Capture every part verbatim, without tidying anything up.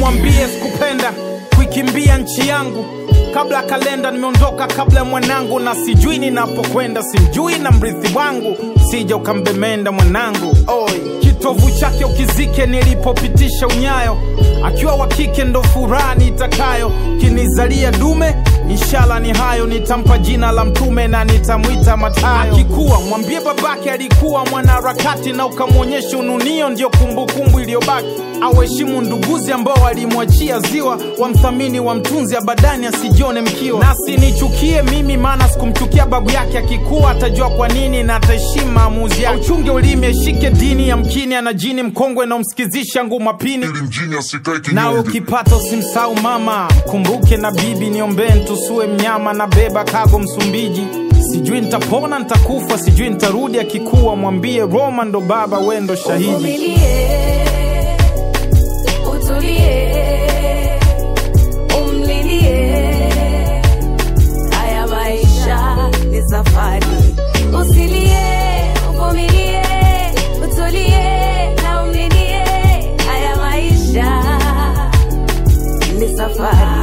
mwambie sikupenda kuikimbia nchi yangu. Kabla kalenda nimeondoka kabla mwanangu, na sijui ninapokwenda, simjui na mrithi wangu, sija ukambemenda mwanangu. Oi, kitovu chake ukizike nilipopitisha unyayo, akiwa wakike ndo furaha nitakayo. Kinizalia dume inshallah ni hayo, nitampa jina la mtume na nitamuita Matayo. Akikuwa mwambie babake alikuwa mwanaharakati, na ukamuonyesha ununio ndio kumbukumbu iliyobaki. Awaheshimu nduguzi ambao walimwachia ziwa, wamthamini wamtunzi abadani asijione mkiwa. Nasi nichukie mimi maana sikumchukia babu yake, akikuwa atajua kwa nini na ataheshimu maamuzi yake. Uchunge ulimi ashike dini ya mkini, ana jini mkongwe na umsikizisha nguma pini. Nawe ukipata usimsahau mama, kumbuke na bibi, niombe ntusue mnyama na beba kago Msumbiji. Sijui nitapona nitakufa, sijui nitarudi, akikuwa mwambie Roma ndo baba wendo shahidi. Uvumilie, utulie, umlilie, haya maisha ni safari. Usilie, uvumilie, utulie, na umlilie, haya maisha ni safari.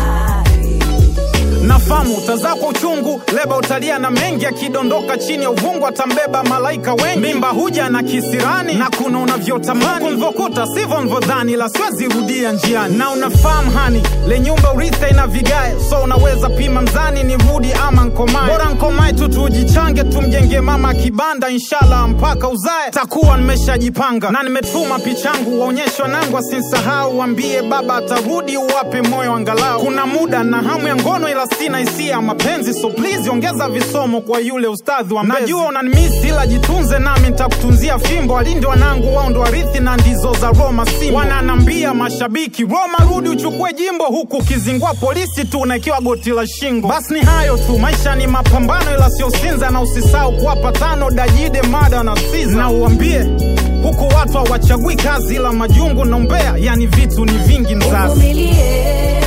Nafamu utazaa kwa uchungu, leba utalia na mengi, akidondoka chini ya uvungu atambeba malaika wengi. Mimba huja na kisirani, na kuna unavyotamani, kunvokuta sivyo nvodhani, la siwezi rudia njiani. Na unafamu hani, le nyumba uritha ina vigae, so unaweza pima mzani ni rudi ama nkomae. Bora nkomae tu tujichange, tumjenge mama kibanda, inshallah mpaka uzae takuwa nimeshajipanga. Na nimetuma pichangu waonyeshwa nangu asinsahau, wambie baba atarudi, uwape moyo angalau. Kuna muda na hamu ya ngono ila sina hisia mapenzi, so please ongeza visomo kwa yule ustadhi wa Mbezi. Najua unanimisi ila jitunze nami nitakutunzia fimbo, alinde wanangu wao ndo warithi na ndizo za Roma Simbo. Wananambia mashabiki Roma rudi uchukue jimbo, huku kizingua polisi tu unaikiwa goti la shingo. Basi ni hayo tu, maisha ni mapambano ila sio sinza, na usisahau kuwapa tano Dajide Mada na Siza. Na uambie huku watu hawachagui kazi ila majungu na umbea, yani vitu ni vingi mzazi. Uvumilie,